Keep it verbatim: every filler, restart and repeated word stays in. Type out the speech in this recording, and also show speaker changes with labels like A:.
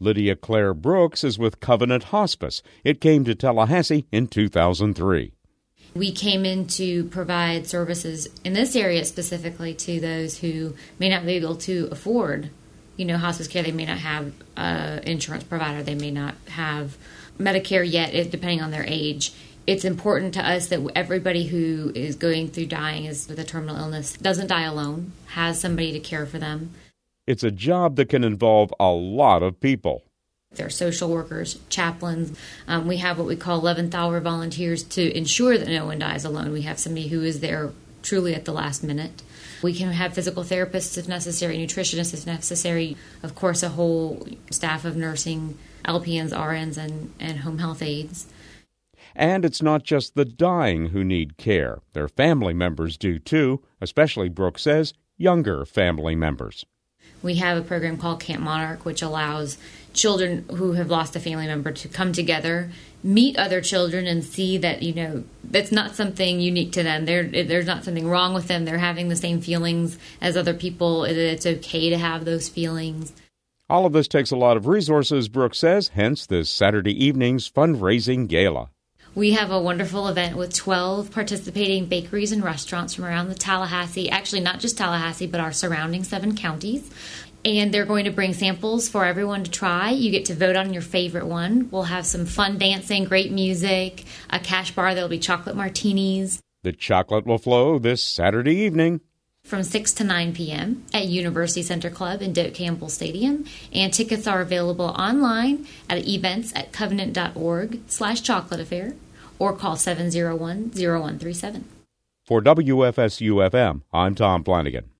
A: Lydia Claire Brooks is with Covenant Hospice. It came to Tallahassee in two thousand three.
B: We came in to provide services in this area specifically to those who may not be able to afford, you know, hospice care. They may not have an insurance provider. They may not have Medicare yet, depending on their age. It's important to us that everybody who is going through dying is with a terminal illness doesn't die alone, has somebody to care for them.
A: It's a job that can involve a lot of people.
B: There are social workers, chaplains. Um, we have what we call eleventh hour volunteers to ensure that no one dies alone. We have somebody who is there truly at the last minute. We can have physical therapists if necessary, nutritionists if necessary, of course a whole staff of nursing, L P Ns, R Ns, and, and home health aides.
A: And it's not just the dying who need care. Their family members do too, especially, Brooks says, younger family members.
B: We have a program called Camp Monarch, which allows children who have lost a family member to come together, meet other children, and see that, you know, that's not something unique to them. They're, there's not something wrong with them. They're having the same feelings as other people. It's okay to have those feelings.
A: All of this takes a lot of resources, Brooks says, hence this Saturday evening's fundraising gala.
B: We have a wonderful event with twelve participating bakeries and restaurants from around the Tallahassee, actually not just Tallahassee, but our surrounding seven counties. And they're going to bring samples for everyone to try. You get to vote on your favorite one. We'll have some fun dancing, great music, a cash bar. There'll be chocolate martinis.
A: The chocolate will flow this Saturday evening
B: from six to nine p.m. at University Center Club in Doak Campbell Stadium. And tickets are available online at events at covenant.org slash chocolate affair or call seven oh one, oh one three seven.
A: For W F S U F M, I'm Tom Flanagan.